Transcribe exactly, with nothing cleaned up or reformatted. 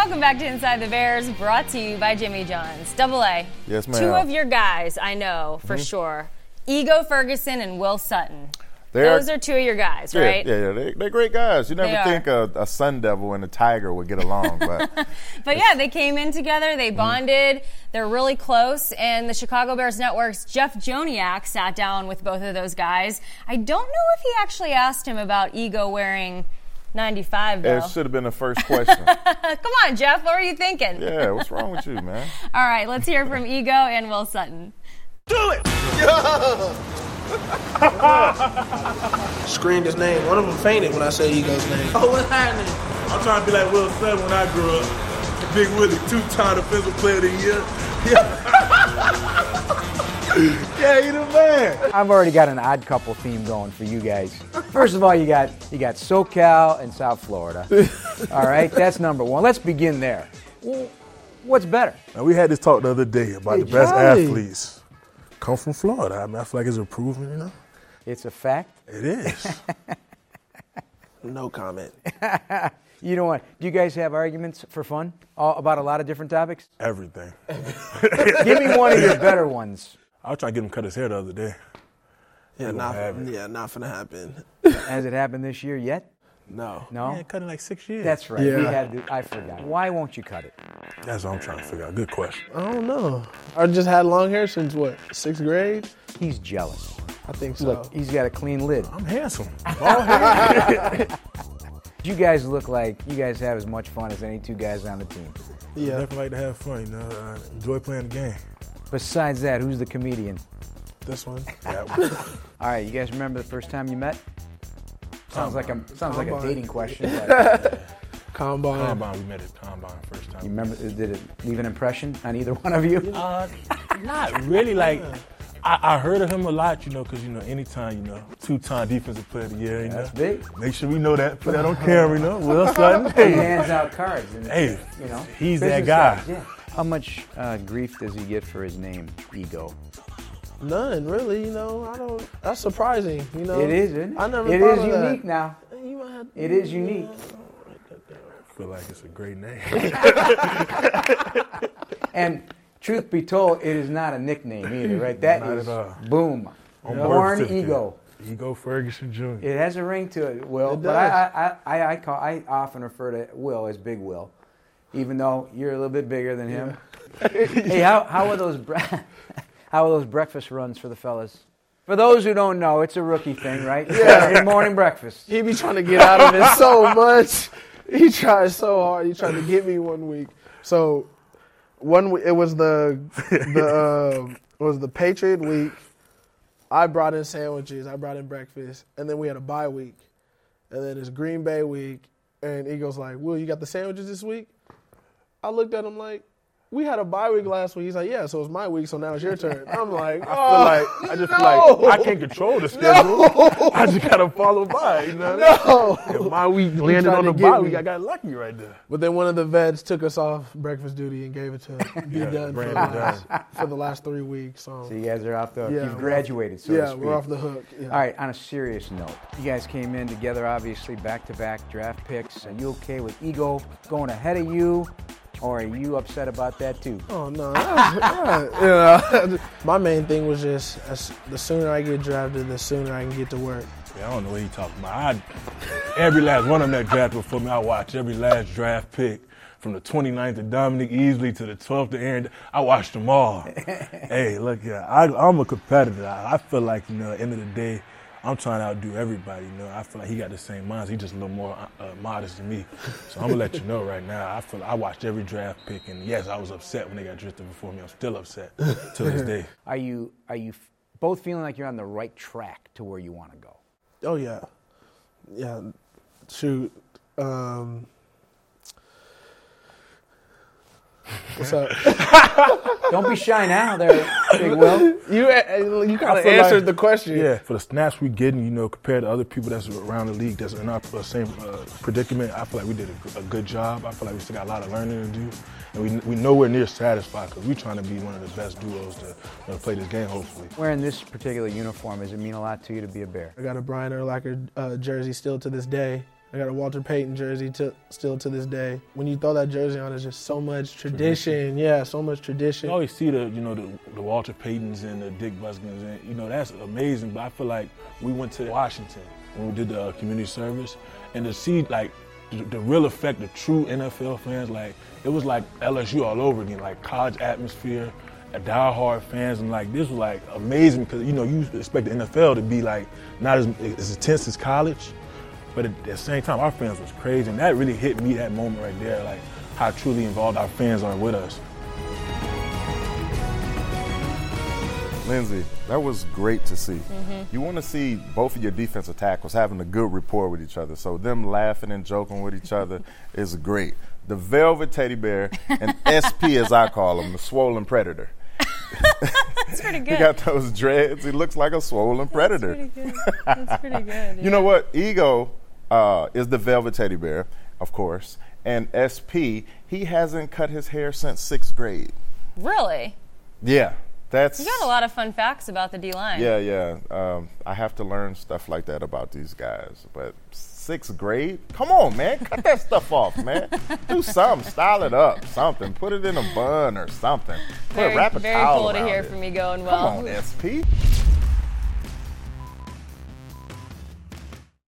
Welcome back to Inside the Bears, brought to you by Jimmy John's. Double A. Yes, ma'am. Two of your guys, I know for mm-hmm. sure. Ego Ferguson and Will Sutton. They're, Those are two of your guys, yeah, right? Yeah, yeah, they, they're great guys. You never think a, a Sun Devil and a Tiger would get along. But but yeah, they came in together. They bonded. Mm. They're really close. And the Chicago Bears Network's Jeff Joniak sat down with both of those guys. I don't know if he actually asked him about Ego wearing ninety-five, though. It should have been the first question. Come on, Jeff. What were you thinking? Yeah, what's wrong with you, man? All right, let's hear from Ego and Will Sutton. Do it! Yeah! Screamed his name. One of them fainted when I said Ego's name. Oh, what's happening? I'm trying to be like Will Sutton when I grew up. Big Willie, two-time defensive player of the year. Yeah, yeah, you the man. I've already got an odd couple theme going for you guys. First of all, you got you got SoCal and South Florida. All right, that's number one. Let's begin there. Well, what's better? Now, we had this talk the other day about hey, the best Charlie. athletes come from Florida. I mean, I feel like it's a proven, you know. It's a fact. It is. No comment. You know what? Do you guys have arguments for fun all, about a lot of different topics? Everything. Give me one of your better ones. I was trying to get him cut his hair the other day. Yeah, not, yeah, not finna happen. Has it happened this year yet? No. No? Yeah, cut in like six years. That's right. Yeah. We had to, I forgot. Why won't you cut it? That's what I'm trying to figure out. Good question. I don't know. I just had long hair since, what, sixth grade? He's jealous. I think so. Look, he's got a clean lid. I'm handsome. Bald hair. You guys look like you guys have as much fun as any two guys on the team. Yeah. I definitely like to have fun, you know. I enjoy playing the game. Besides that, who's the comedian? This one. Yeah. All right, you guys remember the first time you met? Sounds like a sounds like a Combine. dating question. But Combine. Combine, we met at Combine first time. you remember? Did it leave an impression on either one of you? Uh, not really. Like, I, I heard of him a lot, you know, because, you know, anytime, you know, two-time defensive player of the year, you know. That's big. Make sure we know that. Put that on camera, you know. Will Sutton. He Hey, hands out cards. And, hey, you know, he's that business guy. cards, yeah. How much uh, grief does he get for his name, Ego? None, really, you know. I don't. That's surprising, you know. It is, isn't it? I never It thought is of that. unique now. You might have, It is unique. I feel like it's a great name. And truth be told, it is not a nickname either, right? That Not is at all. boom. On Born birth certificate. Ego. Ego Ferguson Junior It has a ring to it, Will. It but does. I, I, I, I, call, I often refer to Will as Big Will, even though you're a little bit bigger than him. Hey, how how are those bre- how are those breakfast runs for the fellas? For those who don't know, it's a rookie thing, right? Yeah. Morning breakfast. He be trying to get out of it so much. He tries so hard. He tried to get me one week. So one we- it was the the um, it was the Patriot week. I brought in sandwiches. I brought in breakfast, and then we had a bye week, and then it's Green Bay week. And Eagle's like, "Will, you got the sandwiches this week?" I looked at him like, "We had a bye week last week." He's like, "Yeah, so it's my week, so now it's your turn." I'm like, I feel "Oh, like I just no. feel like I can't control the schedule. No. I just gotta follow by. You know? No. If my week landed tried on to the get bye me. week, I got lucky right there. But then one of the vets took us off breakfast duty and gave it to be Yeah, done for the, Brandon last, for the last three weeks. So, So you guys are off the hook. Yeah, You've we're graduated, so to yeah, speak. we're off the hook. Yeah. All right, on a serious note, you guys came in together, obviously, back-to-back draft picks. Are you okay with Ego going ahead of you, or are you upset about that too? Oh no, that's- yeah, you know, my main thing was just as, the sooner I get drafted, the sooner I can get to work. Yeah, I don't know what he talking about. I, every last one of them that drafted before me, I watched every last draft pick. From the twenty-ninth to Dominic Easley to the twelfth to Aaron. I watched them all. Hey, look, yeah, I, I'm a competitor. I, I feel like, you know, at the end of the day, I'm trying to outdo everybody. You know, I feel like he got the same minds. He's just a little more uh, modest than me. So I'm gonna let you know right now. I feel I watched every draft pick, and yes, I was upset when they got drafted before me. I'm still upset to this day. Are you are you f- both feeling like you're on the right track to where you want to go? Oh yeah, yeah. Shoot. Um, what's up? Don't be shy now, there, Big Will. You uh, you kind I of feel answered like- the question. Yeah, for the snaps we getting, you know, compared to other people that's around the league that's in our uh, same uh, predicament, I feel like we did a, a good job. I feel like we still got a lot of learning to do, and we we nowhere near satisfied because we're trying to be one of the best duos to you know, play this game. Hopefully, Wearing this particular uniform, does it mean a lot to you to be a Bear? I got a Brian Urlacher uh, jersey still to this day. I got a Walter Payton jersey to, still to this day. When you throw that jersey on, it's just so much tradition. tradition. Yeah, so much tradition. You always see the, you know, the, the Walter Paytons and the Dick Buskins, and you know that's amazing. But I feel like we went to Washington when we did the uh, community service, and to see like the, the real effect of true N F L fans, like it was like L S U all over again, like college atmosphere, diehard fans, and like this was like amazing because you know you expect the N F L to be like not as, as intense as college. But at the same time, our fans was crazy, and that really hit me that moment right there, like how truly involved our fans are with us. Lindsey, that was great to see. Mm-hmm. You want to see both of your defensive tackles having a good rapport with each other, so them laughing and joking with each other is great. The Velvet Teddy Bear and S P, as I call him, the Swollen Predator. That's pretty good. He got those dreads. He looks like a swollen predator. That's pretty good. That's pretty good. Yeah. You know what? Ego uh, is the Velvet Teddy Bear, of course, and S P, he hasn't cut his hair since sixth grade. Really? Yeah. That's, you got a lot of fun facts about the D-line. Yeah, yeah. Um, I have to learn stuff like that about these guys. But sixth grade? Come on, man. Cut that stuff off, man. Do something. Style it up. Something. Put it in a bun or something. Put Very, wrap a very towel cool to around hear it. from you going well. Come on, S P.